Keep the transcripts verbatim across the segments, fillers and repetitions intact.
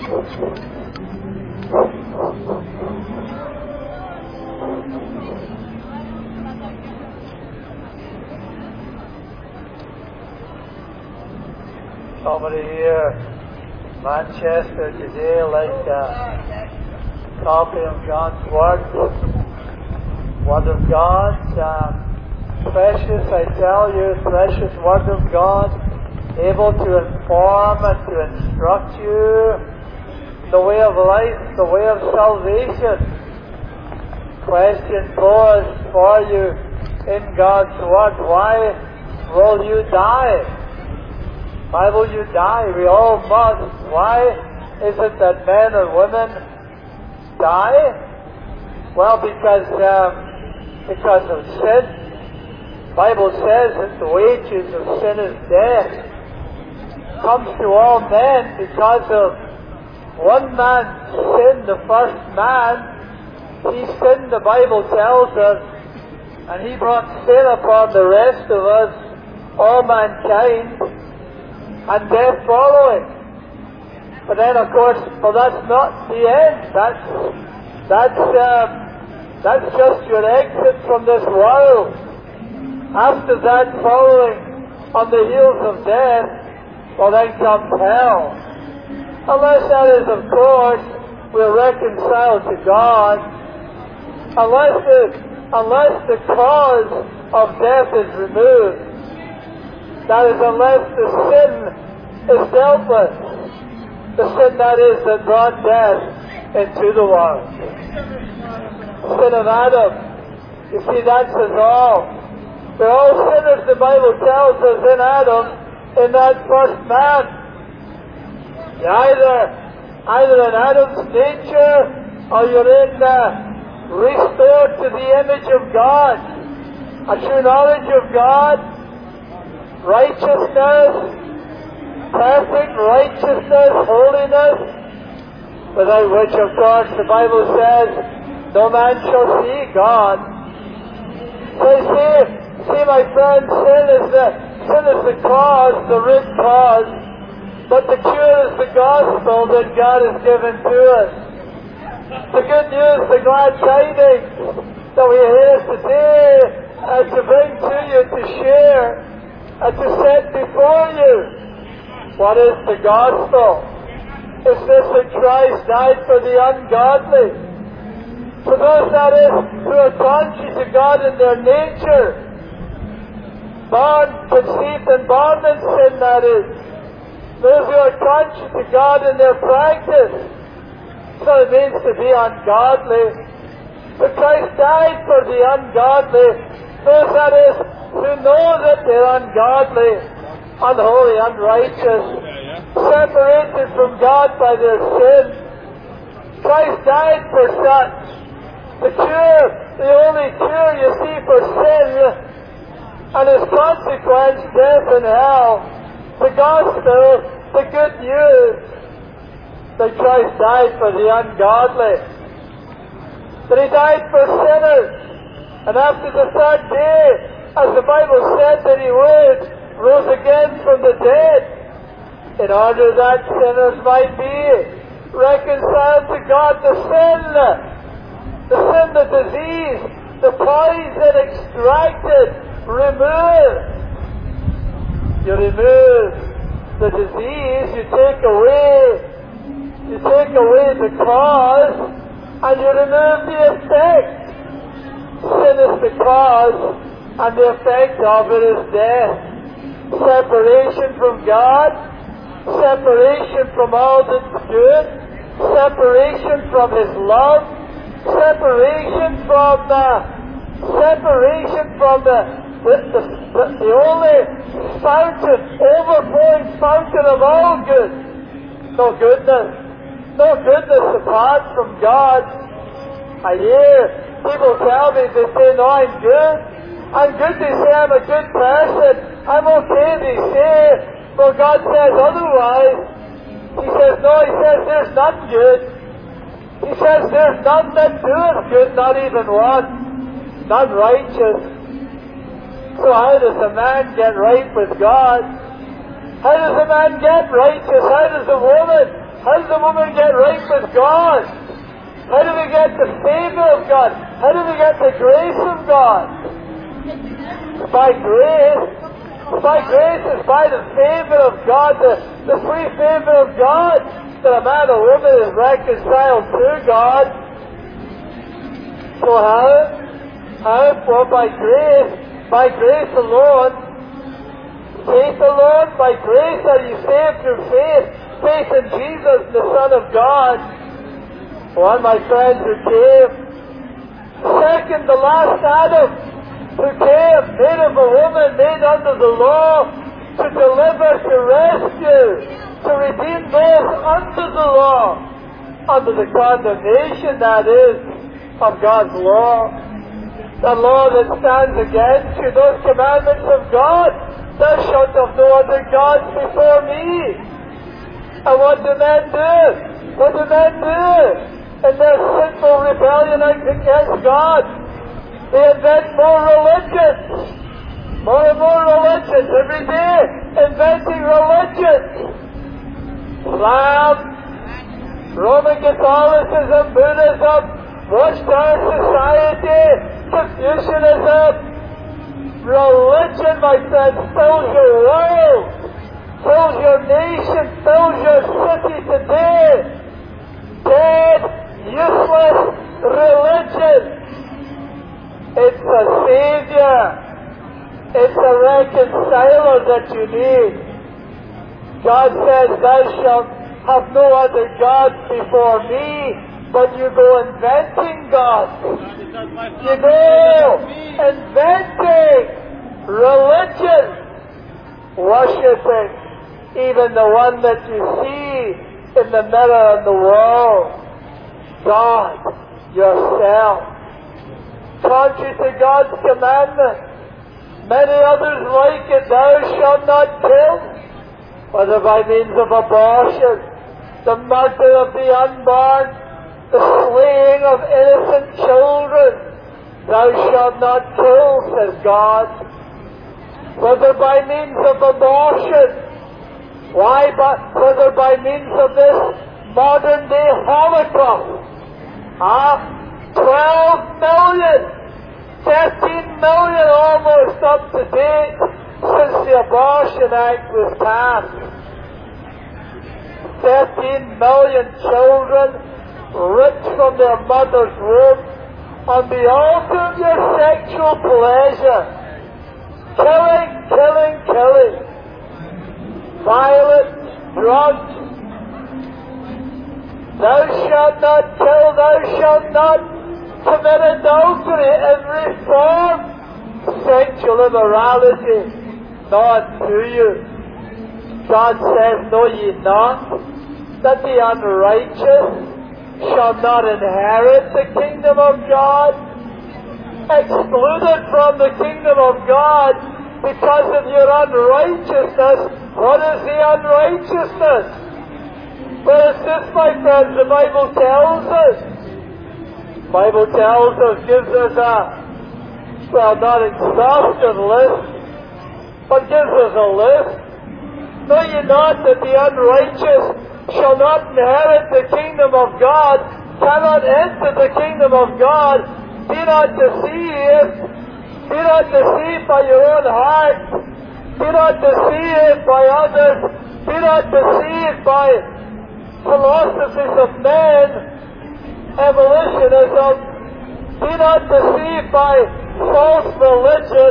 Somebody here, Manchester today, like a copy of God's Word, Word of God, um, precious, I tell you, precious Word of God, able to inform and to instruct you the way of life, the way of salvation. Question posed for you in God's Word: why will you die? Why will you die? We all must. Why is it that men and women die? Well, because um, because of sin. The Bible says that the wages of sin is death. It comes to all men because of one man's sin, the first man. He sinned, the Bible tells us, and he brought sin upon the rest of us, all mankind, and death following. But then, of course, well, that's not the end. That's that's um, that's just your exit from this world. After that, following on the heels of death, well, then comes hell. Unless that is, of course, we're reconciled to God. Unless the unless the cause of death is removed. That is, unless the sin is dealt with. The sin, that is, that brought death into the world. Sin of Adam. You see, that's us all. We're all sinners, the Bible tells us, in Adam, in that first man. You're either, either in Adam's nature, or you're in uh, restored to the image of God. A true knowledge of God. Righteousness, perfect righteousness, holiness, without which, of course, the Bible says, no man shall see God. So you see, see, my friend, sin is the sin is the cause, the root cause, but the cure is the gospel that God has given to us. The good news, the glad tidings that we hear today, and to bring to you, to share, and to set before you. What is the gospel? It's this, that Christ died for the ungodly. For those, that is, who are contrary to God in their nature. Born, conceived and born in sin, that is. Those who are contrary to God in their practice. So it means to be ungodly. But Christ died for the ungodly. Those, that is, who know that they're ungodly, unholy, unrighteous, separated from God by their sin. Christ died for such. The cure, the only cure, you see, for sin, and its consequence, death and hell. The gospel, the good news, that Christ died for the ungodly. That He died for sinners. And after the third day, as the Bible said that He would, rose again from the dead, in order that sinners might be reconciled to God. The sin, the sin, the disease, the poison extracted, removed. You remove the disease, you take away, you take away the cause, and you remove the effect. Sin is the cause, and the effect of it is death. Separation from God, separation from all that's good, separation from His love, separation from the, separation from the, the, the, the, the only fountain, overflowing fountain of all good. No goodness, no goodness apart from God. I hear people tell me, they say, no, I'm good. I'm good, they say, I'm a good person. I'm okay, they say. Well, God says otherwise. He says, no, He says, there's none good. He says, there's none that doeth good, not even one. None righteous. So how does a man get right with God? How does a man get righteous? How does a woman How does a woman get right with God? How do we get the favor of God? How do we get the grace of God? By grace. By grace is by the favor of God, the, the free favor of God, that a man or woman is reconciled to God. So how? How? For by grace, by grace alone, faith alone, by grace are you saved through faith, faith in Jesus, the Son of God. One, my friends, who came. Second, the last Adam, who came, made of a woman, made under the law, to deliver, to rescue, to redeem those under the law, under the condemnation, that is, of God's law. The law that stands against you, those commandments of God, thou shalt have no other gods before me. And what do men do? What do men do? In their sinful rebellion against God, they invent more religions, more and more religions every day, inventing religions. Islam, Roman Catholicism, Buddhism, Watchtower Society, Confucianism. Religion, my friends, fills your world, fills your nation, fills your city today. Dead, useless religion. It's a Savior. It's a reconciler that you need. God says, thou shalt have no other gods before me, but you go inventing gods. You go inventing religion, worshipping even the one that you see in the mirror on the wall. God, yourself. Contrary to God's commandment. Many others like it. Thou shalt not kill. Whether by means of abortion, the murder of the unborn, the slaying of innocent children. Thou shalt not kill, says God. Whether by means of abortion, why, but whether by means of this modern day Holocaust, ah, twelve million, fifteen million almost up to date since the Abortion Act was passed. fifteen million children ripped from their mother's womb on the altar of your sexual pleasure. Killing, killing, killing. Violence, drugs. Thou shalt not kill, thou shalt not commit adultery, every form of sexual immorality, not to you. God says, know ye not that the unrighteous shall not inherit the kingdom of God? Excluded from the kingdom of God because of your unrighteousness. What is the unrighteousness? Well, it's this, my friends, the Bible tells us. The Bible tells us, gives us a, well, not exhaustive list, but gives us a list. Know ye not that the unrighteous shall not inherit the kingdom of God, cannot enter the kingdom of God? Be not deceived. Be not deceived by your own heart. Be not deceived by others. Be not deceived by philosophies of men, evolutionism. Be not deceived by false religion.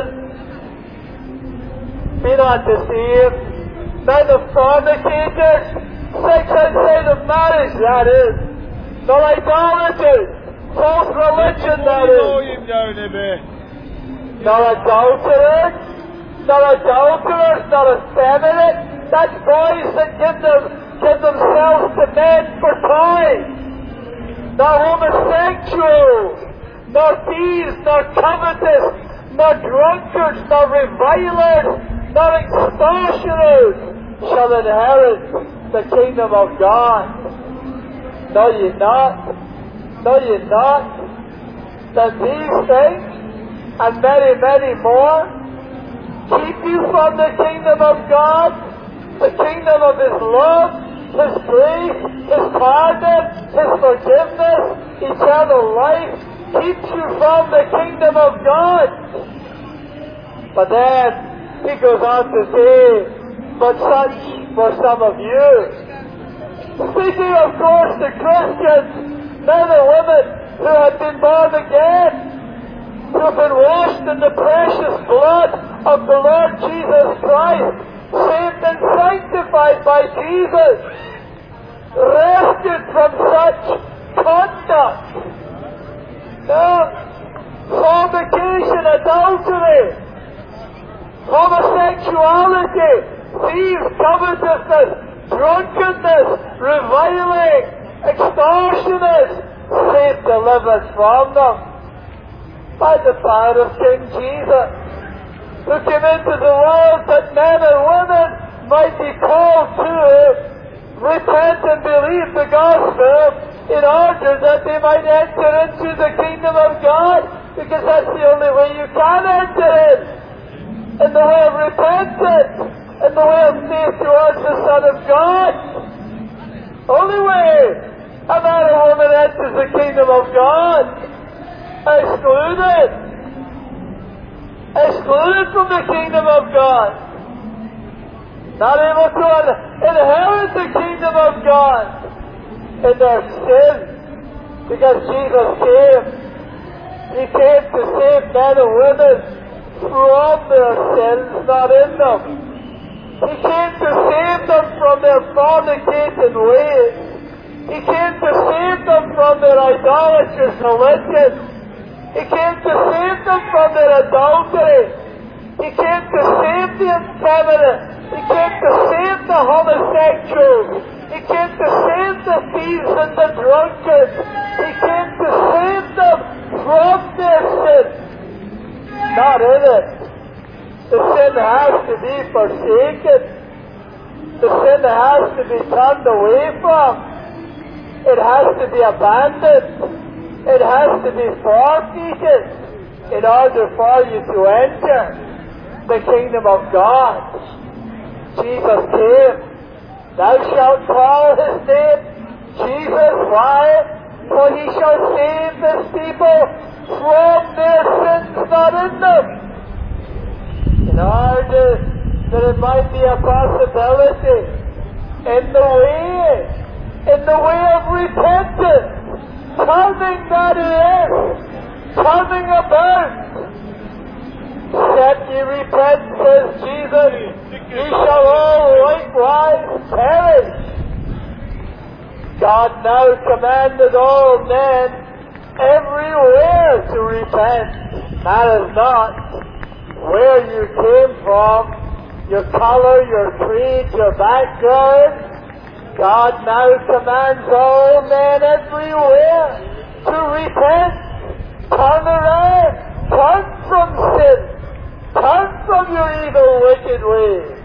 Be not deceived. Men of fornicators, sex outside of marriage, that is. Nor idolaters, false religion, that is. Nor adulterers, nor adulterers, nor effeminate. That's boys that give, them, give themselves to men for toys. Nor homosexuals, nor thieves, nor covetous, nor drunkards, nor revilers, nor extortioners shall inherit the kingdom of God. Know ye not, know ye not, that these things, and many, many more, keep you from the kingdom of God, the kingdom of His love, His grace, pardon, His forgiveness, eternal life, keeps you from the kingdom of God. But then he goes on to say, but such were some of you. Speaking, of course, to Christians, men and women who had been born again, who have been washed in the precious blood of the Lord Jesus Christ, saved and sanctified by Jesus, rescued from such conduct. Now, fornication, adultery, homosexuality, thieves, covetousness, drunkenness, reviling, extortioners, save deliverance from them by the power of King Jesus, who came into the world that men and women might be called to repent and believe the gospel in order that they might enter into the kingdom of God, because that's the only way you can enter in. In the way of repentance, in the way of faith towards the Son of God. Only way a man or woman enters the kingdom of God. Excluded. Excluded from the kingdom of God. Not able to inherit the kingdom of God in their sin. Because Jesus came. He came to save men and women from their sins, not in them. He came to save them from their fornicating ways. He came to save them from their idolatrous religion. He came to save them from their adultery. He came to save the effeminate. He came to save the homosexuals. He came to save the thieves and the drunkards. He came to save them from their sin. Not in it. The sin has to be forsaken. The sin has to be turned away from. It has to be abandoned. It has to be forfeited in order for you to enter the kingdom of God. Jesus came. Thou shalt call his name Jesus. Why? For he shall save his people from their sins, not in them. In order that it might be a possibility in the way, in the way of repentance, turning that is, turning about. Except ye repent, says Jesus, ye shall all likewise perish. God now commanded all men everywhere to repent. Matters not where you came from, your color, your creed, your background. God now commands all men everywhere to repent, turn around, turn from sin, turn from your evil, wicked ways,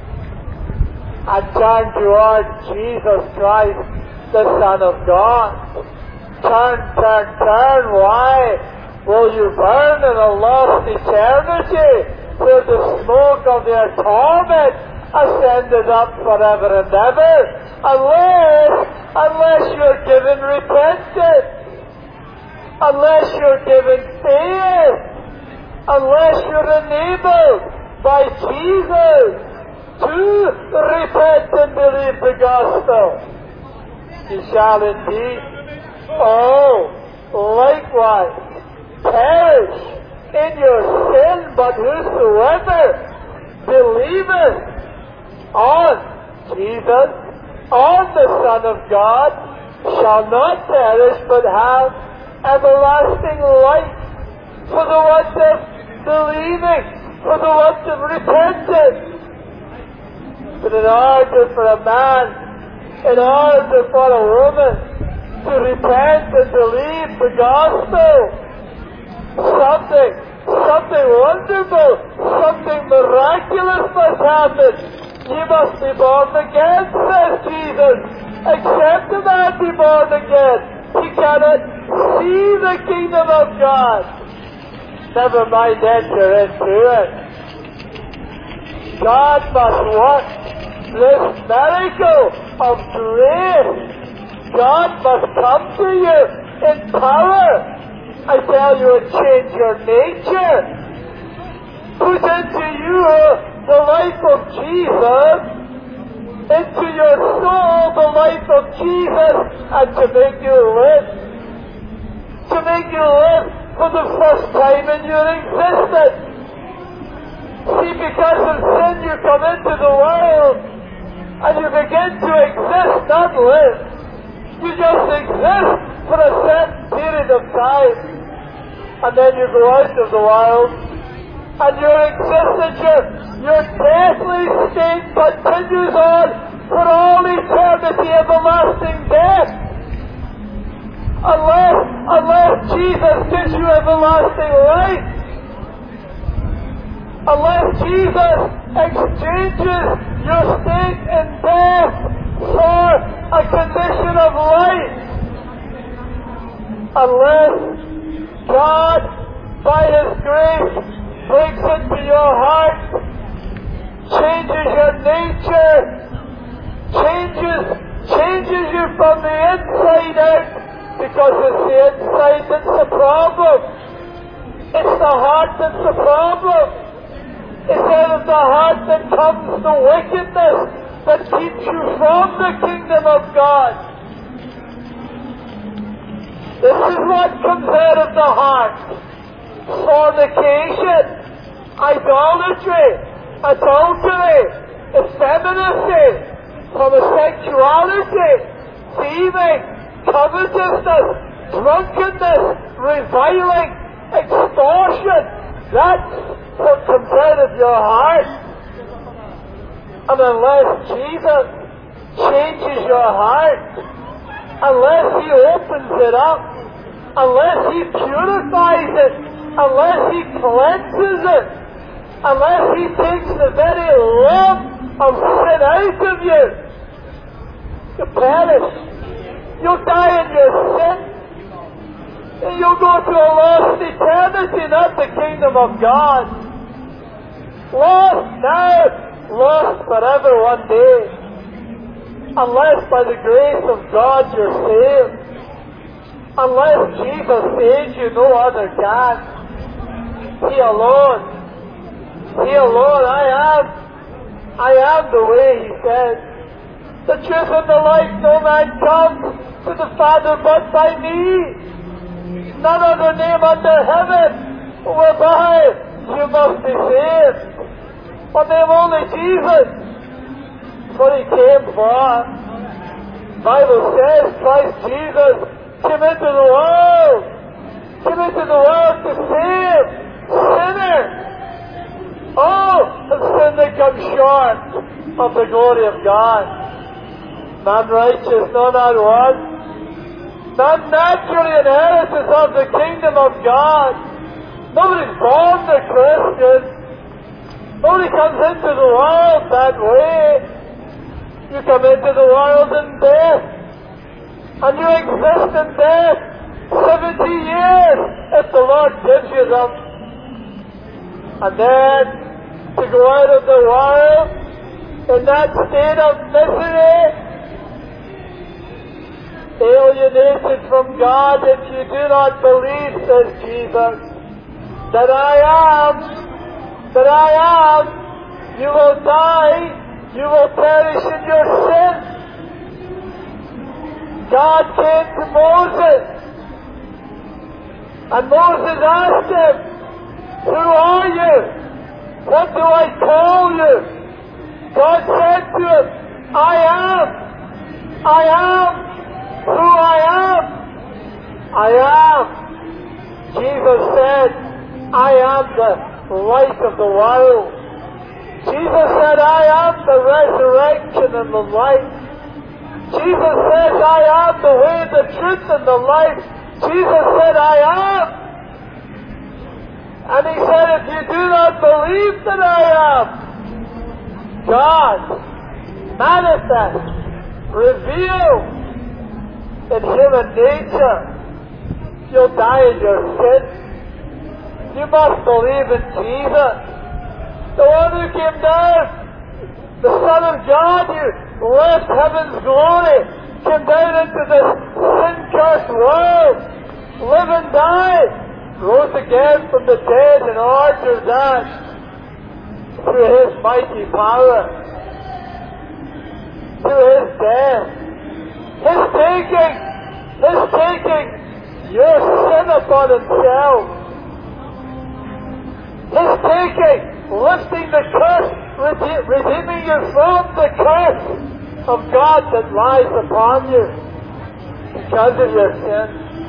and turn towards Jesus Christ, the Son of God. Turn, turn, turn. Why? Will you burn in a lost eternity where the smoke of their torment ascended up forever and ever? Unless, unless you're given repentance, unless you're given faith, unless you're enabled by Jesus to repent and believe the gospel, you shall indeed all likewise perish in your sin. But whosoever believeth on Jesus, on the Son of God, shall not perish but have everlasting life. For the want of believing, for the want of repentance. But in order for a man, in order for a woman to repent and believe the gospel, something, something wonderful, something miraculous must happen. You must be born again, says Jesus. Except a man be born again, he cannot see the kingdom of God. Never mind enter into it. God must work this miracle of grace to God must come to you in power. I tell you, it change your nature. Put into you the life of Jesus, into your soul the life of Jesus, and to make you live. To make you live for the first time in your existence. See, because of sin you come into the world, and you begin to exist, not live. You just exist for a certain period of time, and then you go out of the world, and your existence, your, your deathly state continues on for all eternity, everlasting death. Unless, unless Jesus gives you everlasting life, unless Jesus exchanges your state in death for a condition of life, unless God, by His grace, breaks into your heart, changes your nature, changes, changes you from the inside out, because it's the inside that's the problem. It's the heart that's the problem. It's out of the heart that comes the wickedness that keeps you from the kingdom of God. This is what comes out of the heart. Fornication, idolatry, adultery, effeminacy, homosexuality, thieving, covetousness, drunkenness, reviling, extortion. That's what comes out of your heart. And unless Jesus changes your heart, unless He opens it up, unless He purifies it, unless He cleanses it, unless He takes the very lump of sin out of you, you perish. You'll die in your sin. And you'll go to a lost eternity, not the kingdom of God. Lost now, lost forever one day. Unless by the grace of God you're saved. Unless Jesus saves you, no other can. He alone. He alone. I am. I am the way, He said. The truth and the life, no man comes to the Father but by me. None other name under heaven whereby you must be saved. But name only Jesus. What He came for. The Bible says Christ Jesus came into the world. Came into the world to save sinners. Oh, and sin they come short of the glory of God. None righteous, no not one. None naturally inheritors of the kingdom of God. Nobody's born a Christian. Nobody comes into the world that way. You come into the world in death. And you exist in death seventy years if the Lord gives you them. And then to go out of the world in that state of misery, alienated from God, if you do not believe, says Jesus, that I am, that I am, you will die, you will perish in your sin. God came to Moses, and Moses asked him, who are you? What do I call you? God said to him, I am, I am. Who I am? I am. Jesus said, I am the light of the world. Jesus said, I am the resurrection and the life. Jesus says, I am the way, the truth, and the life. Jesus said, I am. And He said, if you do not believe that I am, God, manifest, reveal, in human nature, you'll die in your sin. You must believe in Jesus, the one who came down, the Son of God. You left heaven's glory came down into this sin-cursed world, live and die, rose again from the dead in order that, through His mighty power, through His death, His taking, His taking your sin upon Himself, His taking, lifting the curse, rede- redeeming you from the curse of God that lies upon you because of your sin,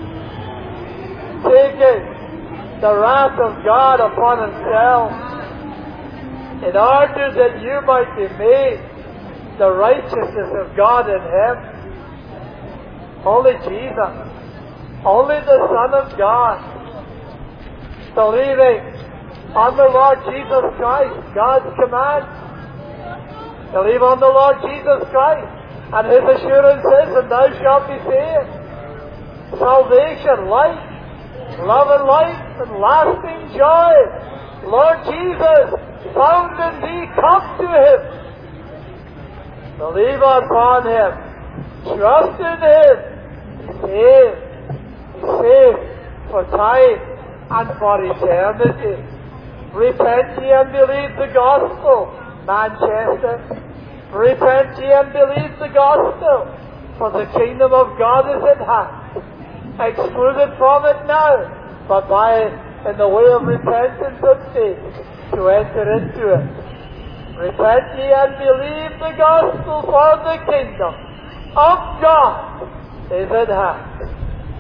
taking the wrath of God upon Himself in order that you might be made the righteousness of God in Him. Only Jesus, only the Son of God, believing on the Lord Jesus Christ, God's command. Believe on the Lord Jesus Christ, and His assurance is, and thou shalt be saved. Salvation, life, love and life, and lasting joy. Lord Jesus, found in Thee, come to Him. Believe upon Him. Trust in Him. Be saved. Be saved for time and for eternity. Repent ye and believe the gospel, Manchester. Repent ye and believe the gospel, for the kingdom of God is at hand. Excluded from it now, but by, in the way of repentance and faith, to enter into it. Repent ye and believe the gospel, for the kingdom of God is at hand.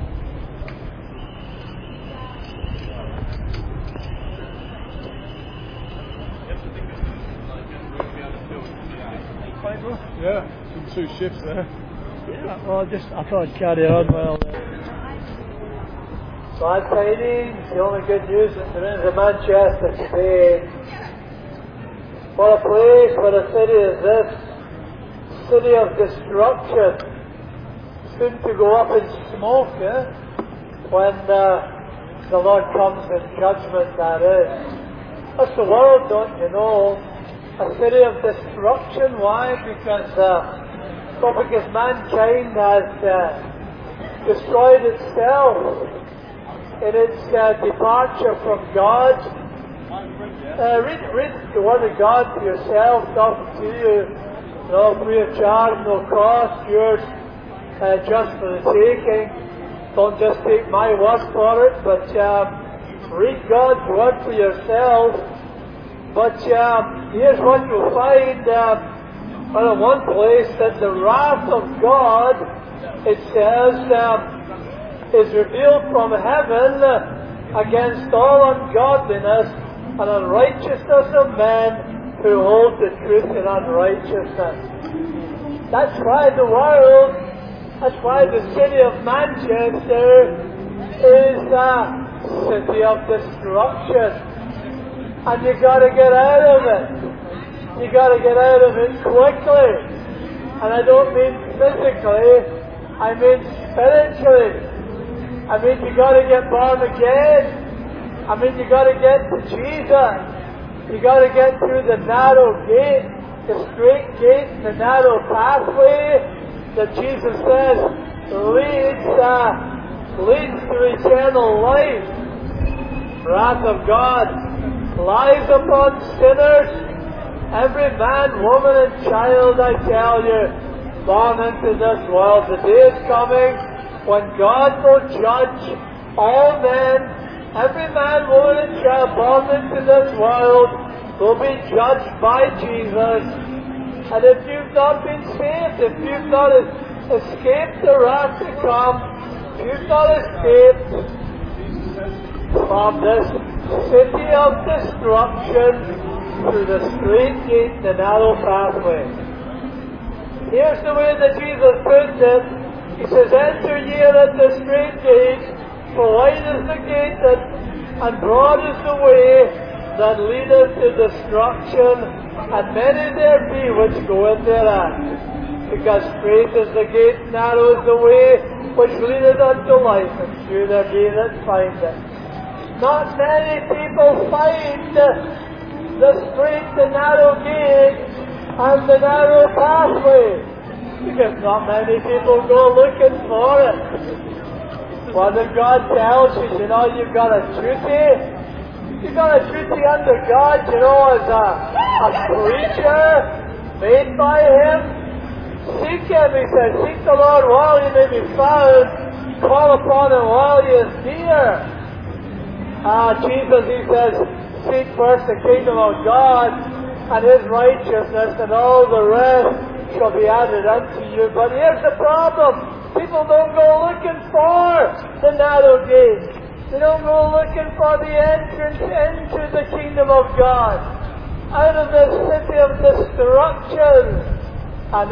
Yeah, some two shifts there. Yeah, well, just I thought I'd carry on well. Glad tidings, the only good news that there is in Manchester today. What a place, what a city is this? City of destruction. Soon to go up in smoke, eh? When uh, the Lord comes in judgment, that is. That's the world, don't you know? A city of destruction. Why? Because, uh, well, because mankind has uh, destroyed itself in its uh, departure from God. Uh, read, read the Word of God for yourself, talking to you, no free of charge, no cost, yours uh, just for the taking. Don't just take my word for it, but um, read God's Word for yourself. But um, here's what you'll find, um, well, in one place, that the wrath of God, it says, um, is revealed from heaven against all ungodliness and unrighteousness of men who hold the truth in unrighteousness. That's why the world, that's why the city of Manchester is a city of destruction. And you got to get out of it. You got to get out of it quickly. And I don't mean physically, I mean spiritually. I mean you got to get born again. I mean you got to get to Jesus. You got to get through the narrow gate, the straight gate, the narrow pathway that Jesus says leads, uh, leads to eternal life. Wrath of God lies upon sinners, every man, woman and child, I tell you, born into this world. The day is coming when God will judge all men, every man, woman and child born into this world will be judged by Jesus. And if you've not been saved, if you've not escaped the wrath to come, if you've not escaped from this city of destruction through the straight gate, the narrow pathway. Here's the way that Jesus puts it. He says, enter ye at the straight gate, for wide is the gate that, and broad is the way that leadeth to destruction, and many there be which go in thereat. Because straight is the gate, narrow is the way which leadeth unto life, and few there be that find it. Not many people find the straight, the narrow gate, and the narrow pathway. because not many people go looking for it. Well, then God tells you, you know, you've got a duty. You've got a duty under God, you know, as a, a creature made by Him. Seek Him, He says. Seek the Lord while He may be found. Call upon Him while He is near. Ah, Jesus, He says, seek first the kingdom of God and His righteousness, and all the rest shall be added unto you. But here's the problem. People don't go looking for the narrow gate. They don't go looking for the entrance into the kingdom of God, out of the city of destruction, and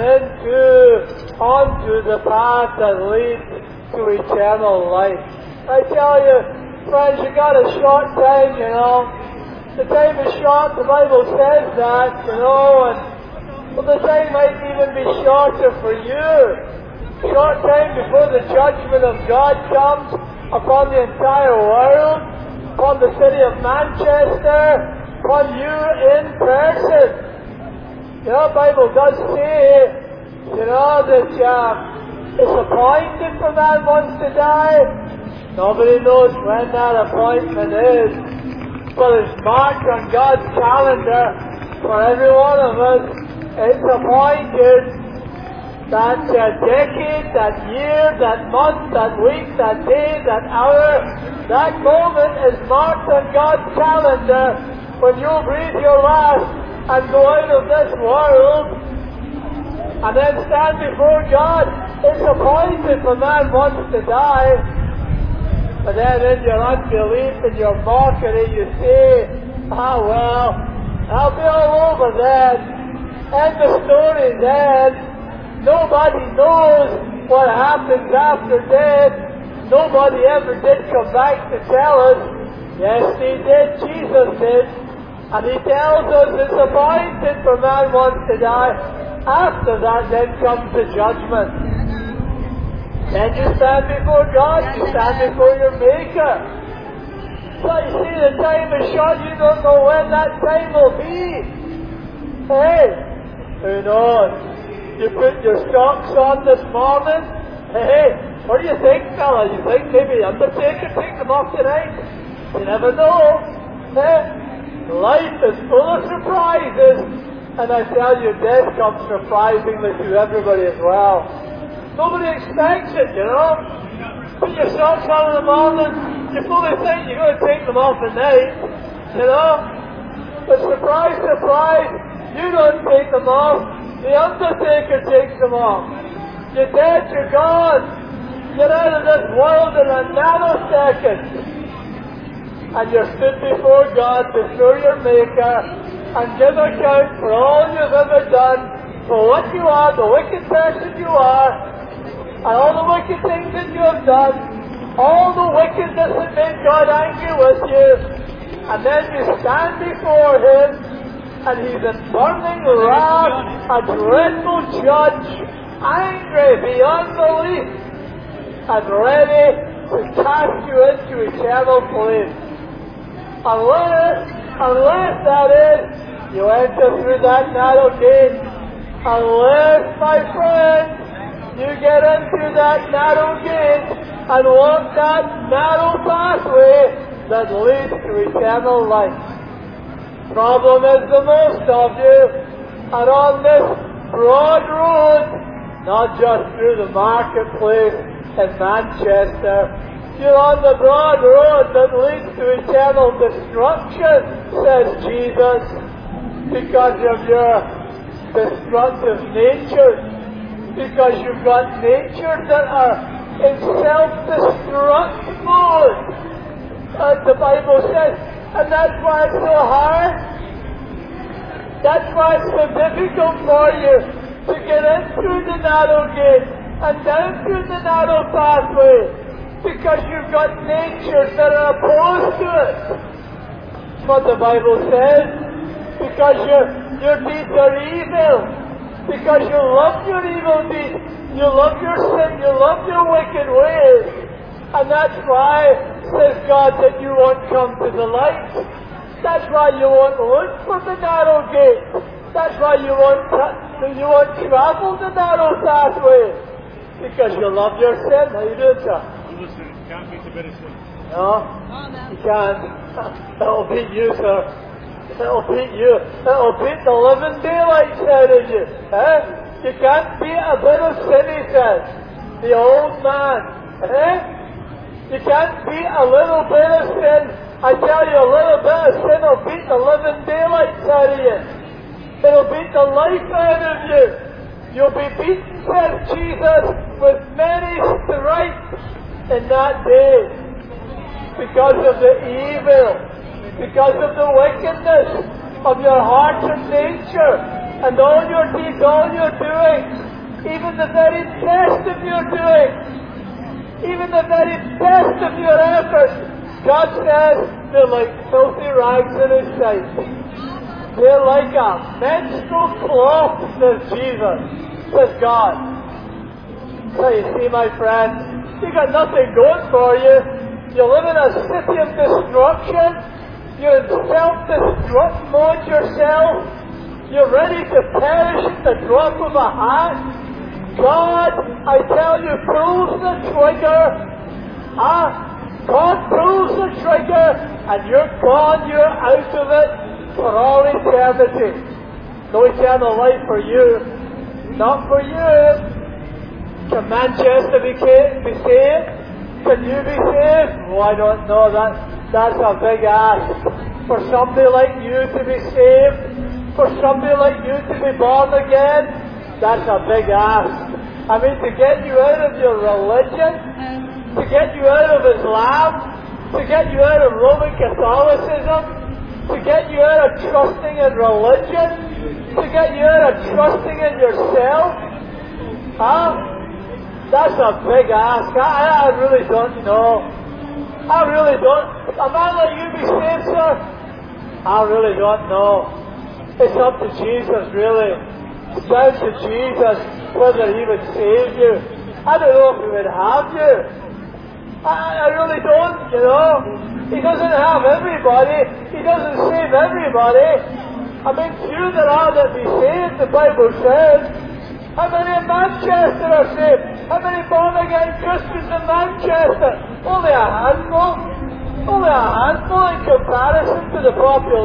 into, onto the path that leads to eternal life. I tell you, friends, you got a short time, you know. The time is short, the Bible says that, you know, and well, the time might even be shorter for you. Short time before the judgment of God comes upon the entire world, upon the city of Manchester, upon you in person. You know, the Bible does say, you know, that um, it's appointed for man once to die. Nobody knows when that appointment is, but it's marked on God's calendar for every one of us. It's appointed. That uh, decade, that year, that month, that week, that day, that hour, that moment is marked on God's calendar when you'll breathe your last and go out of this world and then stand before God. It's appointed for man once to die. But then in your unbelief and your mockery you say, ah well, I'll be all over then. And the story then. Nobody knows what happens after death. Nobody ever did come back to tell us. Yes, He did. Jesus did. And He tells us it's appointed for man once to die. After that, then comes the judgment. Then you stand before God. You stand before your Maker. So you see, the time is short. You don't know when that time will be. Hey, who knows? You put your stocks on this morning. Hey, hey, what do you think, fella? You think maybe Undertaker take them off tonight? You never know. Hey, life is full of surprises. And I tell you, death comes surprisingly to everybody as well. Nobody expects it, you know. Put your socks on in the morning. You fully think you're going to take them off at night, you know. But surprise, surprise, you don't take them off. The Undertaker takes them off. You're dead, you're gone. You're out of this world in a nanosecond. And you're stood before God, before your Maker, and give account for all you've ever done, for what you are, the wicked person you are, and all the wicked things that you have done, all the wickedness that made God angry with you, and then you stand before Him, and He's in burning wrath, a dreadful judge, angry beyond belief, and ready to cast you into eternal flame. Unless, unless that is, you enter through that narrow gate. Unless, my friend, you get into that narrow gate and walk that narrow pathway that leads to eternal life. Problem is the most of you are on this broad road, not just through the marketplace in Manchester. You're on the broad road that leads to eternal destruction, says Jesus, because of your destructive nature, because you've got natures that are in self-destruct mode, as the Bible says. And that's why it's so hard. That's why it's so difficult for you to get in through the narrow gate and down through the narrow pathway, because you've got natures that are opposed to it. What the Bible says, because your, your deeds are evil, because you love your evil deeds, you love your sin, you love your wicked ways. And that's why, says God, that you won't come to the light. That's why you won't look for the narrow gate. That's why you won't you won't travel the narrow pathway because you love your sin. How you doing, sir? Listen, can't beat a bit of sin. No, you can't. It'll beat you, sir. It'll beat you. It'll beat the living daylights out of you. Eh? You can't beat a bit of sin, he says. The old man. Eh? You can't beat a little bit of sin. I tell you, a little bit of sin will beat the living daylights out of you. It'll beat the life out of you. You'll be beaten, says Jesus, with many stripes in that day. Because of the evil. Because of the wickedness of your heart and nature. And all your deeds, all your doings. Even the very best of your doings. Even the very best of your efforts. God says they're like filthy rags in His sight. They're like a menstrual cloth, says Jesus, says God. So you see, my friend, you got nothing going for you. You live in a city of destruction. You're in self-destruct mode yourself. You're ready to perish at the drop of a hat. God, I tell you, pulls the trigger. Ah, God pulls the trigger, and you're gone, you're out of it for all eternity. No eternal life for you. Not for you. Can Manchester be, be saved? Can you be saved? Oh, I don't know. That, that's a big ask. For somebody like you to be saved, for somebody like you to be born again, that's a big ask. I mean, to get you out of your religion, to get you out of Islam, to get you out of Roman Catholicism, to get you out of trusting in religion, to get you out of trusting in yourself. Huh? That's a big ask. I, I really don't know. I really don't. A man like you be saved, sir? I really don't know. It's up to Jesus, really. It's down to Jesus whether He would save you. I don't know if He would have you. I, I really don't, you know. He doesn't have everybody. He doesn't save everybody. I mean, few there are that be saved, the Bible says. How many in Manchester are saved? How many born-again Christians in Manchester? Only a handful. Only a handful in comparison to the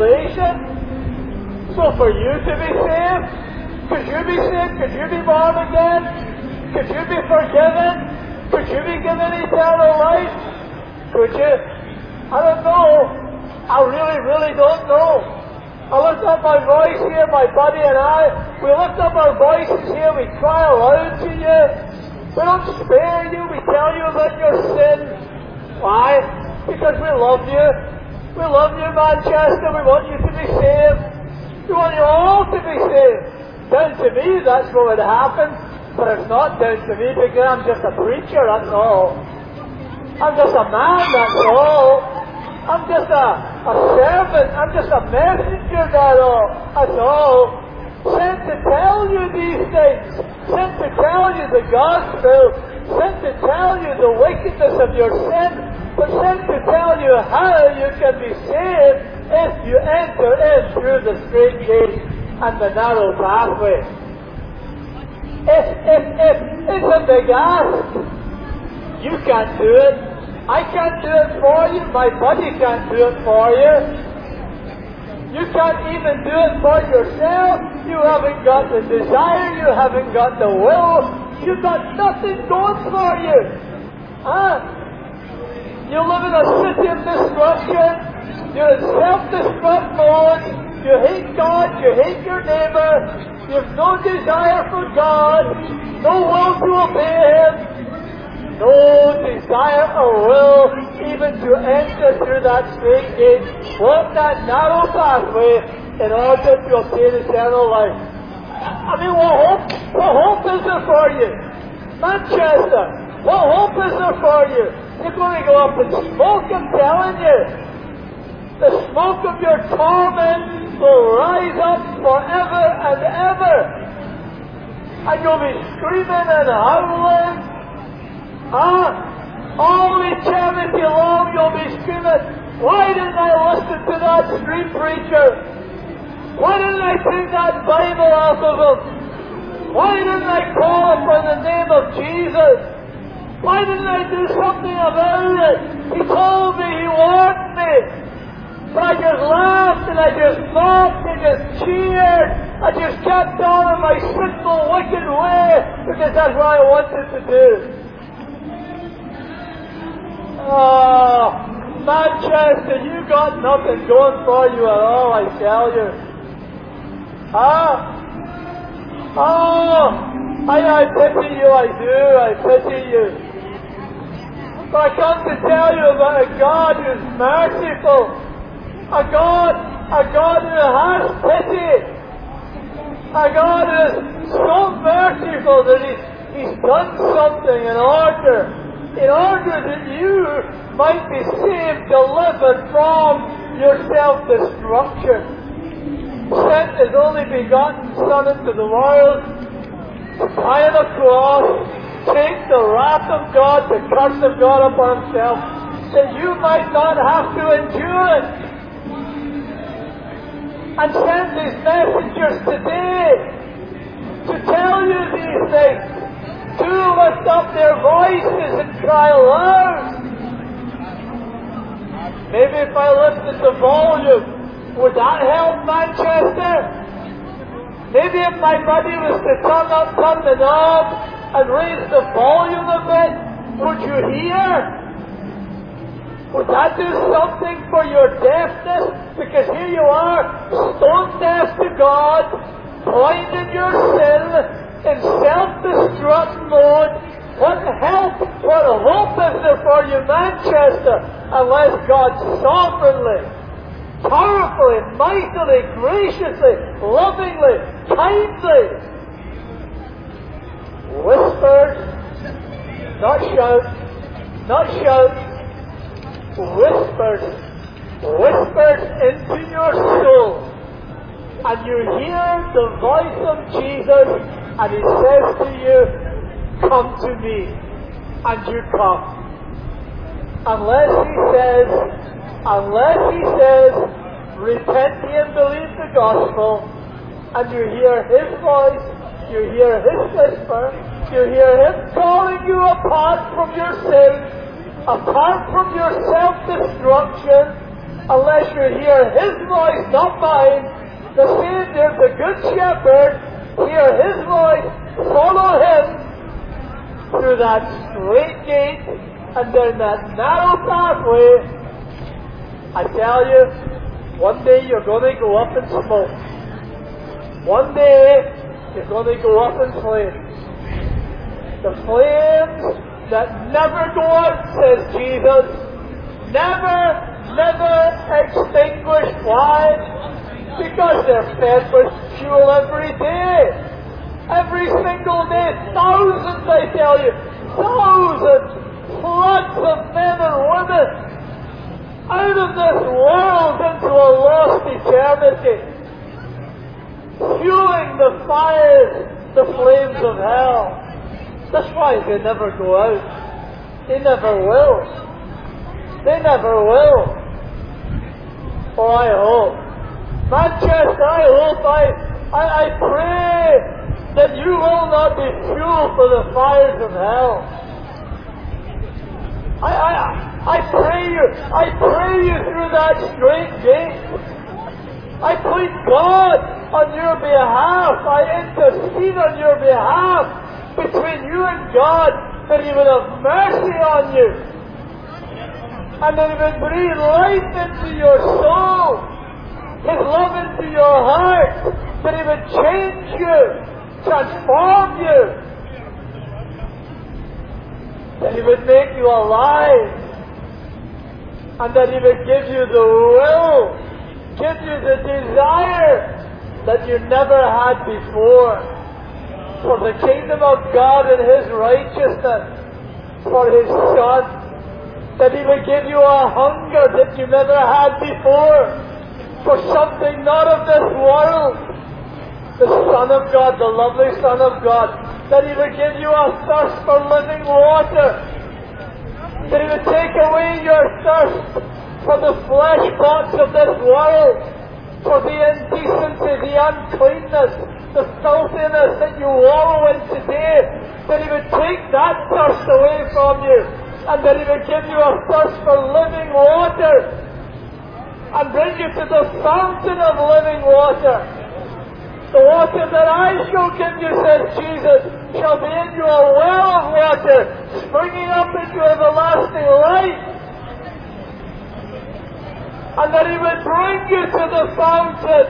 population. So for you to be saved, could you be saved? Could you be born again? Could you be forgiven? Could you be given eternal life? Could you? I don't know. I really, really don't know. I lift up my voice here, my buddy and I. We lift up our voices here. We cry aloud to you. We don't spare you. We tell you about your sin. Why? Because we love you. We love you, Manchester. We want you to be saved. We want you all to be saved. Down to me, that's what would happen. But it's not down to me because I'm just a preacher, that's all. I'm just a man, that's all. I'm just a, a servant. I'm just a messenger, that's all. That's all. Sent to tell you these things. Sent to tell you the gospel. Sent to tell you the wickedness of your sin. But sent to tell you how you can be saved if you enter in through the straight gate and the narrow pathway. If, if, if, it's a big ask. You can't do it. I can't do it for you. My buddy can't do it for you. You can't even do it for yourself. You haven't got the desire. You haven't got the will. You've got nothing going for you. Huh? You live in a city of destruction. You're in self-destruct mode. You hate God. You hate your neighbor. You have no desire for God, no will to obey Him, no desire or will even to enter through that straight gate, walk that narrow pathway in order to obtain eternal life. I mean, what hope, what hope is there for you? Manchester, what hope is there for you? You're going to go up in smoke, I'm telling you. The smoke of your torment will rise up forever and ever. And you'll be screaming and howling. Ah, all eternity long you'll be screaming, why didn't I listen to that street preacher? Why didn't I take that Bible off of him? Why didn't I call upon the name of Jesus? Why didn't I do something about it? He told me, He warned me. But I just laughed and I just mocked and just cheered. I just kept on in my sinful, wicked way because that's what I wanted to do. Oh, Manchester, you got nothing going for you at all, I tell you. Huh? Oh, I, I pity you, I do, I pity you. But I come to tell you about a God who's merciful. A God, a God who has pity. A God who is so merciful that He's, he's done something in order, in order that you might be saved, delivered from your self-destruction. Sent His only begotten Son into the world to die on the cross, take the wrath of God, the curse of God upon Himself, that you might not have to endure it. And send His messengers today to tell you these things, to lift up their voices and cry aloud. Maybe if I lifted the volume, would that help, Manchester? Maybe if my buddy was to turn up, turn the knob and raise the volume a bit, would you hear? Would that do something for your deafness? Because here you are, stone deaf to God, blind in your sin, in self-destruct mode. What help, what hope is there for you, Manchester, unless God sovereignly, powerfully, mightily, graciously, lovingly, kindly whispers, not shout, not shout, whispers, whispers into your soul, and you hear the voice of Jesus, and He says to you, come to me, and you come. Unless He says, unless He says, repent ye and believe the gospel, and you hear His voice, you hear His whisper, you hear Him calling you apart from your sins, apart from your self-destruction, unless you hear His voice, not mine, the Savior, the Good Shepherd, hear His voice, follow Him through that straight gate and down that narrow pathway. I tell you, one day you're going to go up in smoke. One day you're going to go up in flames. The flames that never go out, says Jesus. Never, never extinguished. Why? Because they're fed with fuel every day. Every single day, thousands, I tell you, thousands, floods of men and women out of this world into a lost eternity, fueling the fires, the flames of hell. That's why they never go out. They never will. They never will. Oh, I hope. Manchester, I hope, I, I, I pray that you will not be fuel for the fires of hell. I, I, I pray you, I pray you through that straight gate. I plead God on your behalf. I intercede on your behalf between you and God, that He would have mercy on you, and that He would breathe life into your soul, His love into your heart, that He would change you, transform you, that He would make you alive, and that He would give you the will, give you the desire that you never had before, for the kingdom of God and His righteousness, for His Son, that He would give you a hunger that you never had before, for something not of this world, the Son of God, the lovely Son of God, that He would give you a thirst for living water, that He would take away your thirst for the flesh pots of this world, for the indecency, the uncleanness, the filthiness that you wallow in today, that He would take that thirst away from you, and that He would give you a thirst for living water, and bring you to the fountain of living water. The water that I shall give you, says Jesus, shall be in you a well of water, springing up into everlasting life. And that He would bring you to the fountain.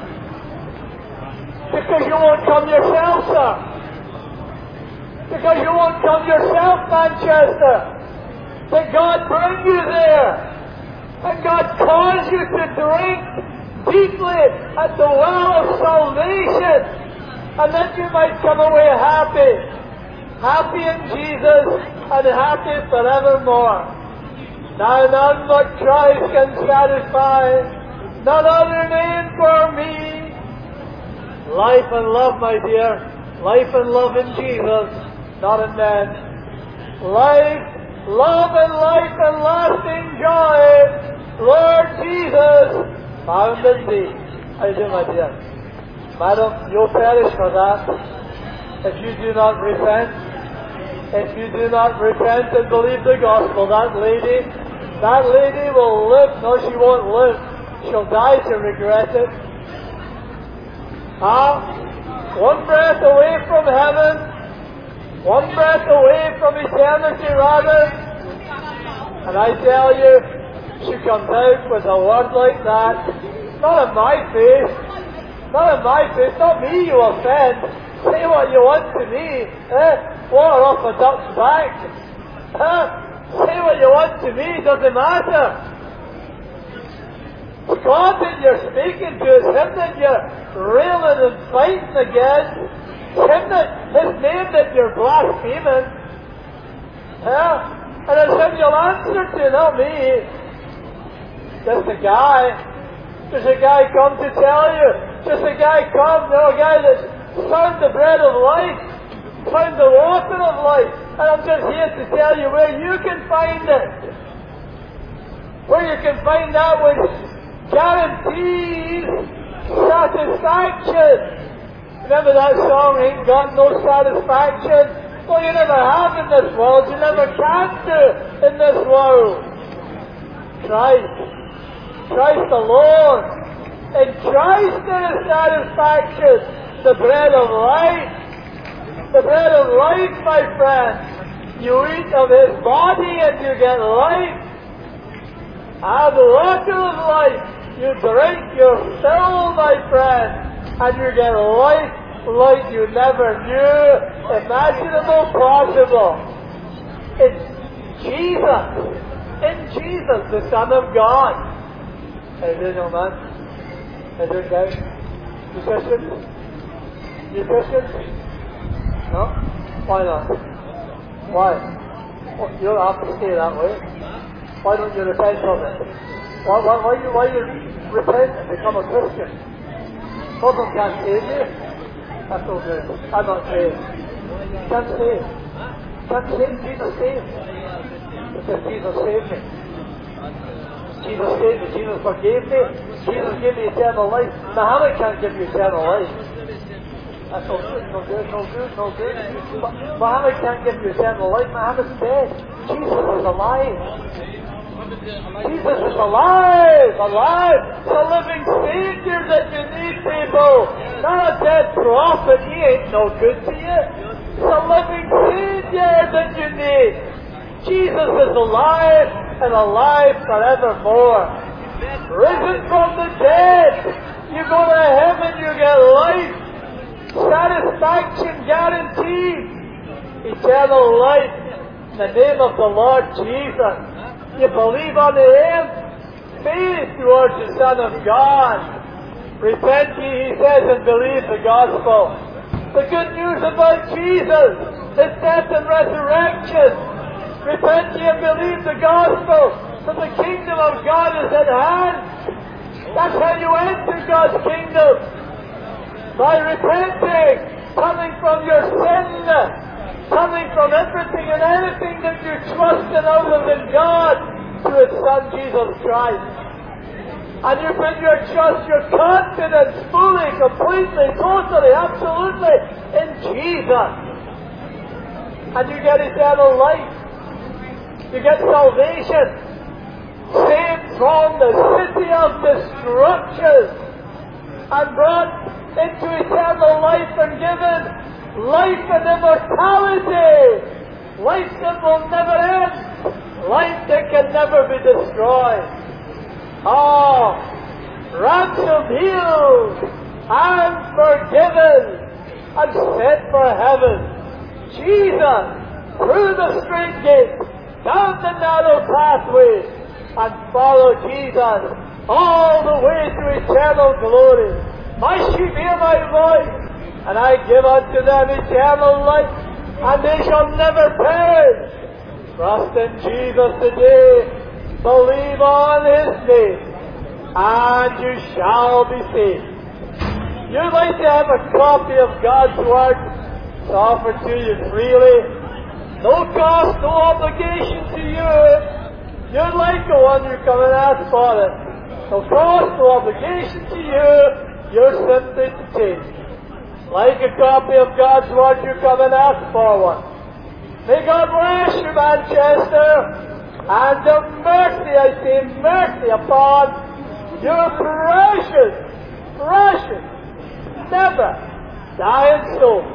Because you won't come yourself, sir. Because you won't come yourself, Manchester. That God bring you there. And God cause you to drink deeply at the well of salvation. And then you might come away happy. Happy in Jesus and happy forevermore. Now none but Christ can satisfy, none other name for me. Life and love, my dear, life and love in Jesus, not in men. Life, love and life and lasting joy, Lord Jesus, found in thee. How you doing, my dear? Madam, you'll perish for that if you do not repent. If you do not repent and believe the gospel, that lady, that lady will live. No, she won't live. She'll die to regret it. Ah, one breath away from heaven, one breath away from eternity, rather. And I tell you, she comes out with a word like that. Not in my face. Not in my face. Not me, you offend. Say what you want to me. Eh? Water off a duck's back. Huh? Say what you want to me, doesn't matter. God that you're speaking to is Him that you're railing and fighting against. Him that, His name that you're blaspheming. Huh? And it's Him you'll answer to, not me. Just a guy. Just a guy come to tell you. Just a guy come, no, a guy that's found the bread of life, found the water of life, and I'm just here to tell you where you can find it. Where you can find that which guarantees satisfaction. Remember that song, Ain't Got No Satisfaction? Well, you never have in this world, you never can do in this world. Christ, Christ alone. In Christ there is satisfaction, the bread of life. The bread of life, my friend. You eat of His body and you get life. Ah, the water of life. You drink your fill, my friend, and you get life like you never knew imaginable possible. In Jesus. In Jesus, the Son of God. How you doing, young man? How you doing, guys? You Christians? You Christians? No? Why not? Why? Well, you don't have to stay that way. Why don't you repent of it? Why, why, why, you, why you repent and become a Christian? Muslim can't save you. That's no good. I'm not saved. Can't save. Can't save. Jesus saved. Because Jesus saved me. Jesus saved me. Jesus forgave me. Jesus gave me eternal life. Muhammad can't give you eternal life. That's no good, no good, no good, no good. Muhammad can't give you eternal life. Muhammad's dead. Jesus is alive. Jesus is alive, alive. It's a living Savior that you need, people. Not a dead prophet. He ain't no good to you. It's a living Savior that you need. Jesus is alive and alive forevermore. Risen from the dead. You go to heaven, you get life. Satisfaction guaranteed. Eternal life in the name of the Lord Jesus. You believe on Him. Faith towards the Son of God. Repent ye, He says, and believe the gospel. The good news about Jesus, His death and resurrection. Repent ye and believe the gospel, for the kingdom of God is at hand. That's how you enter God's kingdom. By repenting, coming from your sin, coming from everything and anything that you trust in other than God, to His Son Jesus Christ. And you put your trust, your confidence fully, completely, totally, absolutely in Jesus. And you get eternal life. You get salvation. Saved from the city of destruction and brought into eternal life and given life and immortality. Life that will never end. Life that can never be destroyed. Oh, ransomed, healed, and forgiven, and set for heaven. Jesus, through the straight gate, down the narrow pathway, and follow Jesus all the way to eternal glory. My sheep hear my voice, and I give unto them eternal life, and they shall never perish. Trust in Jesus today. Believe on His name, and you shall be saved. You'd like to have a copy of God's Word? It's offered to you freely. No cost, no obligation to you. You'd like the one, you come and ask for it. No cost, no obligation to you. You're simply to take. Like a copy of God's Word, you come and ask for one. May God bless you, Manchester. And the mercy, I say mercy upon your precious, precious, never dying soul.